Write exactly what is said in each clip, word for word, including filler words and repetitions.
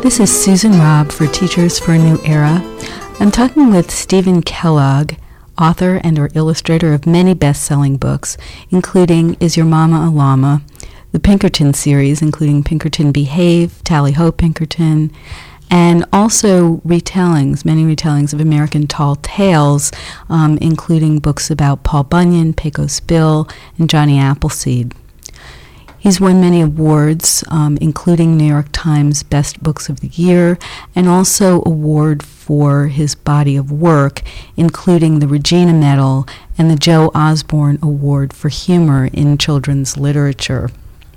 This is Susan Robb for Teachers for a New Era. I'm talking with Stephen Kellogg, author and or illustrator of many best-selling books, including Is Your Mama a Llama?, the Pinkerton series, including Pinkerton Behave, Tally-Ho Pinkerton, and also retellings, many retellings of American tall tales, um, including books about Paul Bunyan, Pecos Bill, and Johnny Appleseed. He's won many awards, um, including New York Times Best Books of the Year, and also award for his body of work, including the Regina Medal and the Joe Osborne Award for Humor in Children's Literature.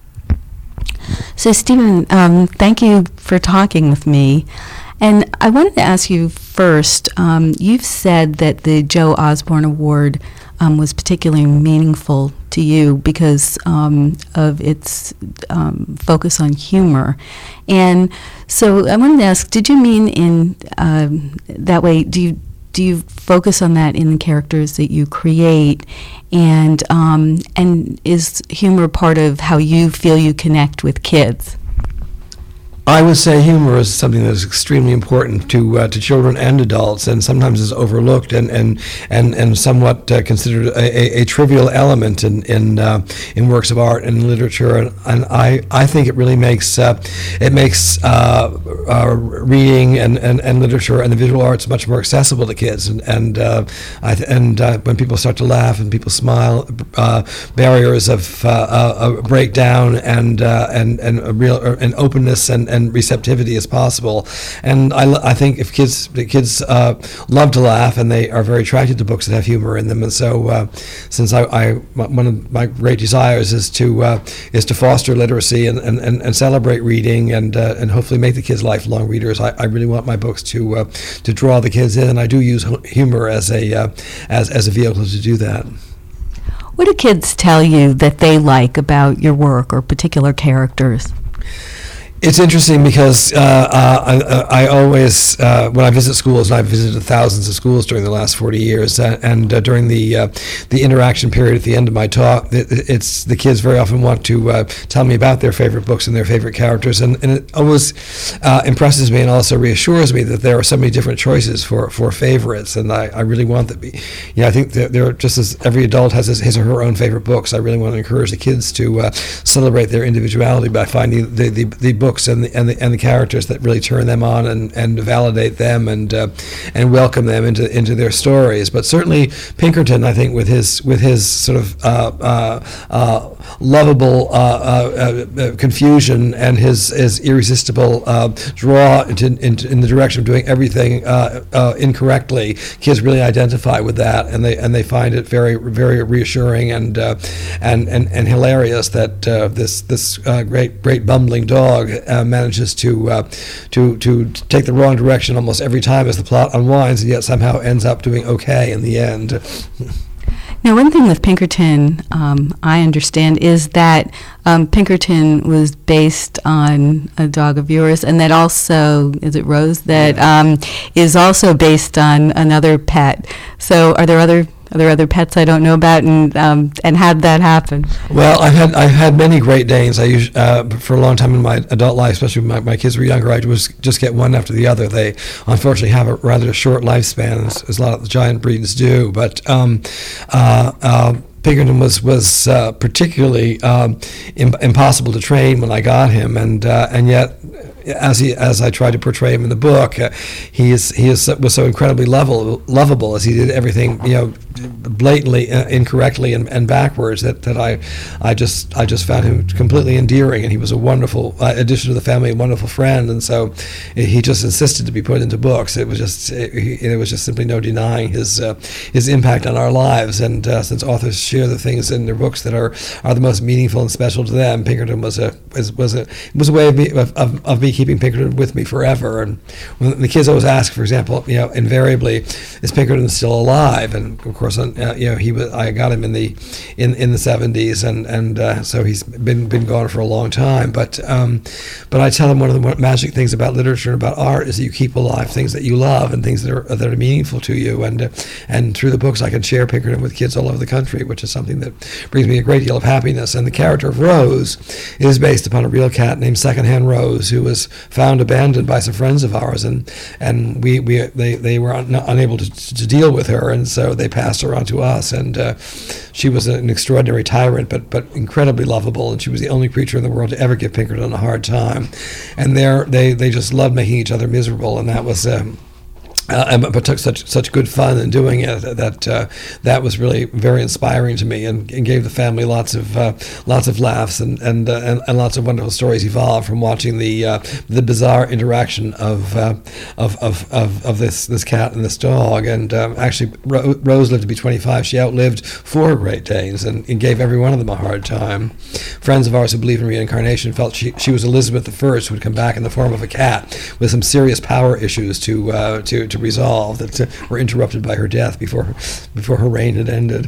So, Stephen, um, thank you for talking with me. And I wanted to ask you first, um, you've said that the Joe Osborne Award um, was particularly meaningful to you because um, of its um, focus on humor. And so I wanted to ask, did you mean in um, that way, do you do you focus on that in the characters that you create? And um, and is humor part of how you feel you connect with kids? I would say humor is something that is extremely important to uh, to children and adults, and sometimes is overlooked and and and, and somewhat uh, considered a, a, a trivial element in in uh, in works of art and literature. And, and I, I think it really makes uh, it makes uh, uh, reading and, and, and literature and the visual arts much more accessible to kids. And and uh, I th- and uh, when people start to laugh and people smile, uh, barriers of uh, uh, break down and uh, and and a real uh, and openness and and receptivity as possible. And I, I think if kids the kids uh, love to laugh, and they are very attracted to books that have humor in them. And so uh, since I, I one of my great desires is to uh, is to foster literacy and, and, and, and celebrate reading and uh, and hopefully make the kids lifelong readers, I, I really want my books to uh, to draw the kids in, and I do use humor as a uh, as as a vehicle to do that. What do kids tell you that they like about your work or particular characters? It's interesting because uh, uh, I, I always, uh, when I visit schools, and I've visited thousands of schools during the last forty years, uh, and uh, during the uh, the interaction period at the end of my talk, it, it's the kids very often want to uh, tell me about their favorite books and their favorite characters, and, and it always uh, impresses me and also reassures me that there are so many different choices for, for favorites, and I, I really want that. Be, you know, I think that there are, just as every adult has his, his or her own favorite books, I really want to encourage the kids to uh, celebrate their individuality by finding the the, the books and the, and the and the characters that really turn them on and, and validate them and uh, and welcome them into into their stories. But certainly Pinkerton, I think, with his with his sort of uh, uh, uh, lovable uh, uh, uh, confusion and his his irresistible uh, draw into, into in the direction of doing everything uh, uh, incorrectly, kids really identify with that, and they and they find it very very reassuring and uh, and, and and hilarious that uh, this this uh, great great bumbling dog Uh, manages to uh, to to take the wrong direction almost every time as the plot unwinds, and yet somehow ends up doing okay in the end. Now, one thing with Pinkerton, um, I understand, is that um, Pinkerton was based on a dog of yours, and that also, is it Rose, that Yeah. um, is also based on another pet. So are there other Are there other pets I don't know about, and um, and how did that happen? Well, I've had I've had many Great Danes. I used, uh, for a long time in my adult life, especially when my, my kids were younger, I was just get one after the other. They unfortunately have a rather short lifespan, as, as a lot of the giant breeds do. But um, uh, uh, Pinkerton was was uh, particularly um, im- impossible to train when I got him, and uh, and yet, as he as I tried to portray him in the book, uh, he is he is was so incredibly lovable, lovable as he did everything, you know, blatantly uh, incorrectly and, and backwards, that, that I I just I just found him completely endearing, and he was a wonderful uh, addition to the family, a wonderful friend, and so he just insisted to be put into books. It was just it, it was just simply no denying his uh, his impact on our lives, and uh, since authors share the things in their books that are, are the most meaningful and special to them, Pinkerton was a was, was a was a way of me of, of, of me keeping Pinkerton with me forever. And when the kids always ask, for example, you know, invariably, is Pinkerton still alive? And of course, uh, you know, he was. I got him in the in, in the seventies, and and uh, so he's been been gone for a long time. But um, but I tell him one of the magic things about literature and about art is that you keep alive things that you love and things that are that are meaningful to you. And uh, and through the books, I can share Pinkerton with kids all over the country, which is something that brings me a great deal of happiness. And the character of Rose is based upon a real cat named Secondhand Rose, who was was found abandoned by some friends of ours, and and we, we they, they were un, unable to, to deal with her, and so they passed her on to us. And uh, she was an extraordinary tyrant, but but incredibly lovable, and she was the only creature in the world to ever give Pinkerton a hard time. And there they they just loved making each other miserable, and that was. Um, Uh, but took such such good fun in doing it that uh, that was really very inspiring to me, and, and gave the family lots of uh, lots of laughs and and, uh, and and lots of wonderful stories evolved from watching the uh, the bizarre interaction of, uh, of of of of this this cat and this dog. And um, actually, Ro- Rose lived to be twenty-five. She outlived four Great Danes, and, and gave every one of them a hard time. Friends of ours who believe in reincarnation felt she she was Elizabeth the First, who would come back in the form of a cat with some serious power issues to uh, to to resolve that uh, were interrupted by her death before her, before her reign had ended.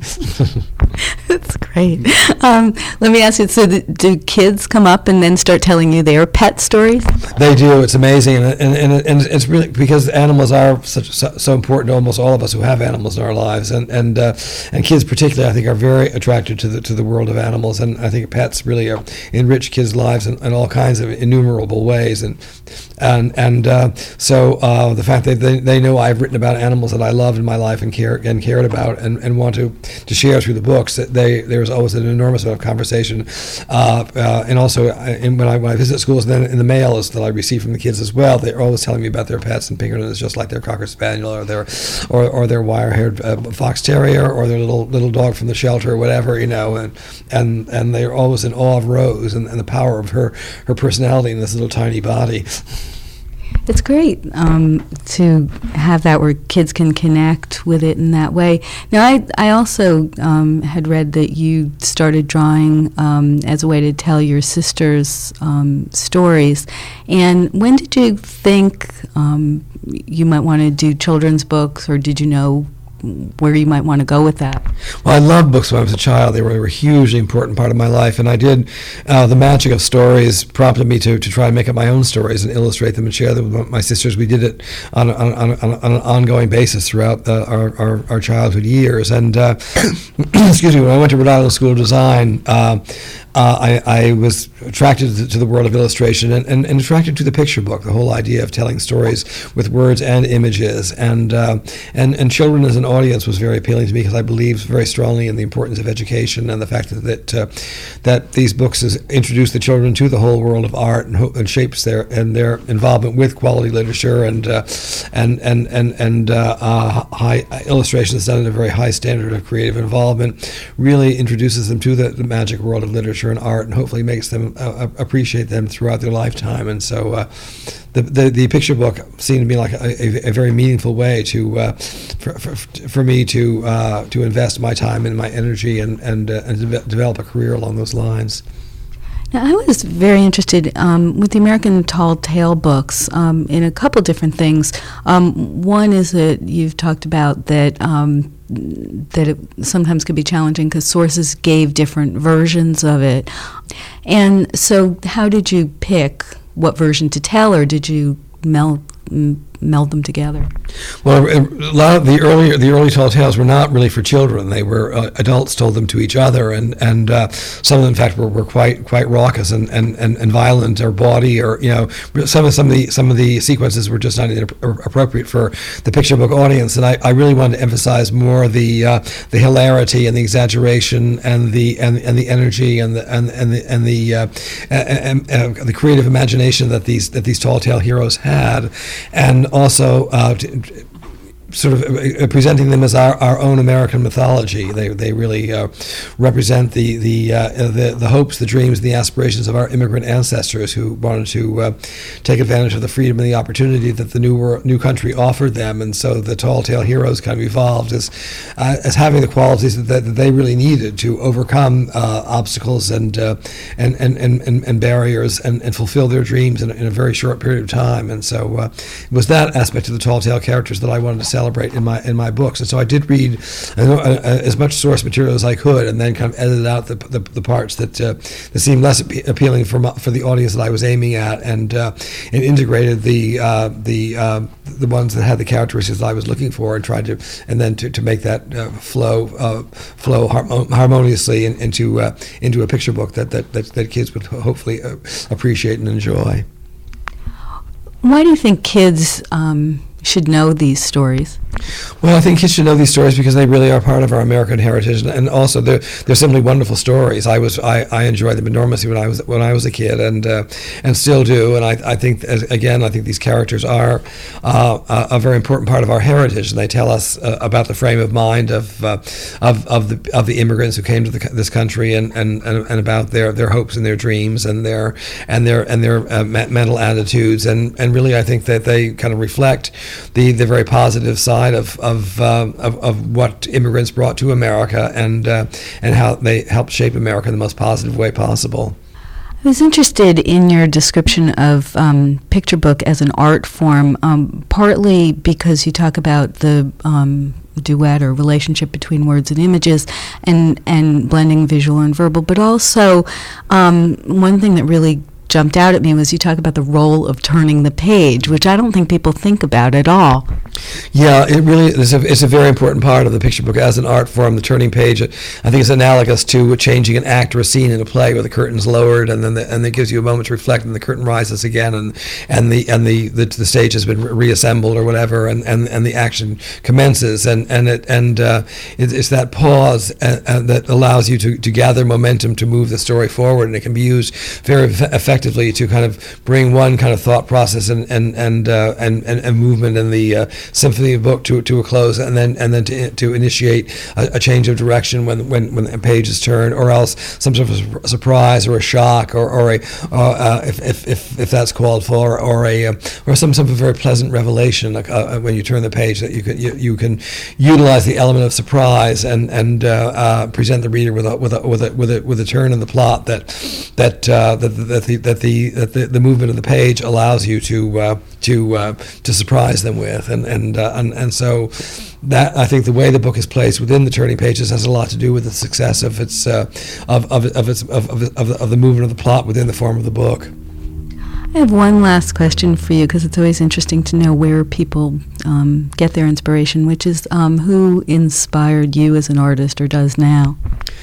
That's great. Um, let me ask you, so th- do kids come up and then start telling you their pet stories? They do. It's amazing, and and, and, and it's really because animals are such so, so important to almost all of us who have animals in our lives, and and uh, and kids particularly, I think, are very attracted to the to the world of animals, and I think pets really are, enrich kids' lives in, in all kinds of innumerable ways, and and and uh, so uh, the fact that they, they know I've written about animals that I loved in my life and care and cared about and, and want to, to share through the books, that they there's always an enormous amount of conversation, uh, uh, and also in, when I when I visit schools, then in the mail is that I receive from the kids as well. They're always telling me about their pets, and Pinkerton is just like their Cocker Spaniel or their or, or their wire-haired uh, Fox Terrier or their little little dog from the shelter or whatever, you know, and and and they're always in awe of Rose and, and the power of her her personality in this little tiny body. It's great um, to have that where kids can connect with it in that way. Now, I, I also um, had read that you started drawing um, as a way to tell your sister's um, stories. And when did you think um, you might want to do children's books, or did you know where you might want to go with that? Well, I loved books when I was a child. They were, they were a hugely important part of my life, and I did. Uh, the magic of stories prompted me to, to try and make up my own stories and illustrate them and share them with my sisters. We did it on, on, on, on an ongoing basis throughout the, our, our, our childhood years. And uh, excuse me, when I went to Rhode Island School of Design, uh, Uh, I, I was attracted to, to the world of illustration and, and, and attracted to the picture book, the whole idea of telling stories with words and images. And uh, and, and children as an audience was very appealing to me because I believed very strongly in the importance of education and the fact that that, uh, that these books is, introduce the children to the whole world of art and, ho- and shapes their and their involvement with quality literature and uh, and and and, and uh, uh, high illustrations done at a very high standard of creative involvement really introduces them to the, the magic world of literature and art, and hopefully makes them uh, appreciate them throughout their lifetime. And so uh, the, the the picture book seemed to me like a, a, a very meaningful way to uh, for, for, for me to uh, to invest my time and my energy and and, uh, and de- develop a career along those lines. Now, I was very interested um, with the American Tall Tale books um, in a couple different things. Um, one is that you've talked about that um, that it sometimes could be challenging because sources gave different versions of it. And so how did you pick what version to tell, or did you meld meld them together? Well, a lot of the earlier the early tall tales were not really for children. They were uh, adults told them to each other, and and uh, some of them, in fact, were, were quite quite raucous and, and, and, and violent or bawdy, or you know, some of some of the some of the sequences were just not appropriate for the picture book audience. And I, I really wanted to emphasize more the uh, the hilarity and the exaggeration and the and, and the energy and the and, and the and the uh, and, and, uh, the creative imagination that these that these tall tale heroes had, and also uh, t- t- sort of uh, presenting them as our, our own American mythology. They they really uh, represent the the, uh, the the hopes, the dreams, the aspirations of our immigrant ancestors who wanted to uh, take advantage of the freedom and the opportunity that the new world, new country offered them. And so the tall tale heroes kind of evolved as uh, as having the qualities that, that they really needed to overcome uh, obstacles and, uh, and, and and and and barriers and, and fulfill their dreams in, in a very short period of time. And so uh, it was that aspect of the tall tale characters that I wanted to celebrate in my in my books. And so I did read uh, uh, as much source material as I could, and then kind of edited out the the, the parts that uh, that seemed less ap- appealing for my, for the audience that I was aiming at, and uh, and integrated the uh, the uh, the ones that had the characteristics that I was looking for, and tried to and then to, to make that uh, flow uh, flow har- harmoniously in, into uh, into a picture book that that, that that kids would hopefully uh, appreciate and enjoy. Why do you think kids um, should know these stories? Well, I think kids should know these stories because they really are part of our American heritage, and, and also they're they're simply wonderful stories. I was I, I enjoyed them enormously when I was when I was a kid, and uh, and still do. And I I think as, again I think these characters are uh, a, a very important part of our heritage, and they tell us uh, about the frame of mind of uh, of of the of the immigrants who came to the, this country, and, and, and, and about their, their hopes and their dreams and their and their and their uh, mental attitudes, and, and really I think that they kind of reflect the, the very positive side of of, uh, of of what immigrants brought to America, and uh, and how they helped shape America in the most positive way possible. I was interested in your description of um, picture book as an art form, um, partly because you talk about the um, duet or relationship between words and images, and and blending visual and verbal, but also um, one thing that really jumped out at me was you talk about the role of turning the page, which I don't think people think about at all. Yeah, it really is a, it's a very important part of the picture book as an art form, the turning page. I think it's analogous to changing an act or a scene in a play where the curtain's lowered, and then the, and it gives you a moment to reflect, and the curtain rises again, and and the and the, the, the stage has been reassembled or whatever, and, and, and the action commences, and and it and uh, it, it's that pause uh, uh, that allows you to, to gather momentum to move the story forward, and it can be used very effectively to kind of bring one kind of thought process and and and uh, and, and, and movement in the uh, symphony of book to to a close, and then and then to, to initiate a, a change of direction when when when a page is turned, or else some sort of a surprise or a shock, or or a uh, if, if if if that's called for, or a uh, or some sort of very pleasant revelation, like uh, when you turn the page, that you can you, you can utilize the element of surprise and and uh, uh, present the reader with a with a with a with a with a turn in the plot that that uh, that that the that the that the, the movement of the page allows you to uh, to uh, to surprise them with, and and, uh, and and so that I think the way the book is placed within the turning pages has a lot to do with the success of its uh, of of of its of of, of, of the movement of the plot within the form of the book. I have one last question for you, because it's always interesting to know where people um, get their inspiration, which is um, who inspired you as an artist, or does now?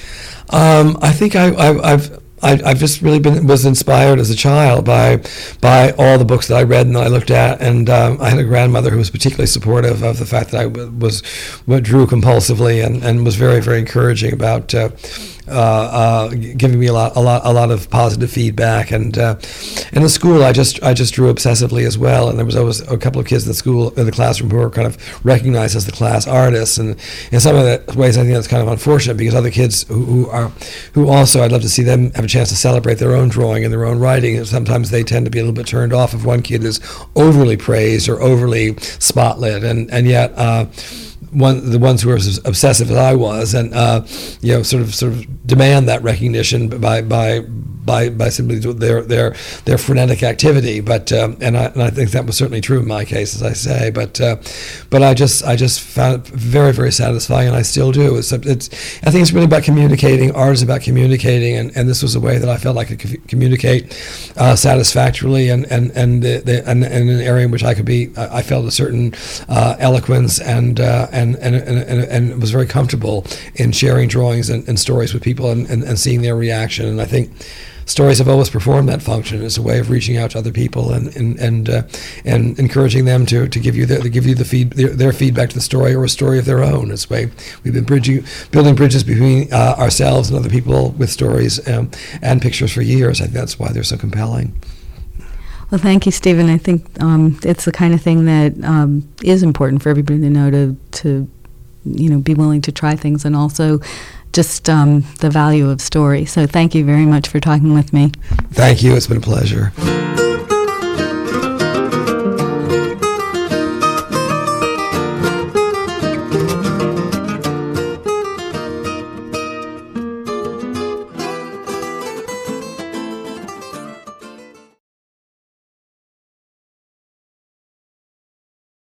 Um, I think I, I, I've. I, I've just really been was inspired as a child by by all the books that I read and that I looked at, and um, I had a grandmother who was particularly supportive of the fact that I w- was what drew compulsively, and, and was very very encouraging about uh, uh, uh, giving me a lot a lot a lot of positive feedback, and uh, and in school I just I just drew obsessively as well, and there was always a couple of kids in the school in the classroom who were kind of recognized as the class artists, and in some of the ways I think that's kind of unfortunate, because other kids who, who are who also I'd love to see them have a chance to celebrate their own drawing and their own writing, and sometimes they tend to be a little bit turned off if one kid is overly praised or overly spotlit, and and yet uh, one the ones who are as obsessive as I was, and uh, you know sort of sort of demand that recognition by by by by simply their their their frenetic activity. But um, and I and I think that was certainly true in my case, as I say. But uh, but I just I just found it very very satisfying, and I still do. It's it's I think it's really about communicating. Art is about communicating, and, and this was a way that I felt like I could communicate uh, satisfactorily, and and and, the, the, and and an area in which I could be. I felt a certain uh, eloquence, and, uh, and and and and and was very comfortable in sharing drawings and, and stories with people, and, and, and seeing their reaction. And I think stories have always performed that function as a way of reaching out to other people, and and and, uh, and encouraging them to, to give you their, to give you the feed their, their feedback to the story, or a story of their own. It's way we've been bridging, building bridges between uh, ourselves and other people with stories um, and pictures for years. I think that's why they're so compelling. Well, thank you, Stephen. I think um, it's the kind of thing that um, is important for everybody to know, to to you know be willing to try things, and also just um, the value of story. So thank you very much for talking with me. Thank you. It's been a pleasure.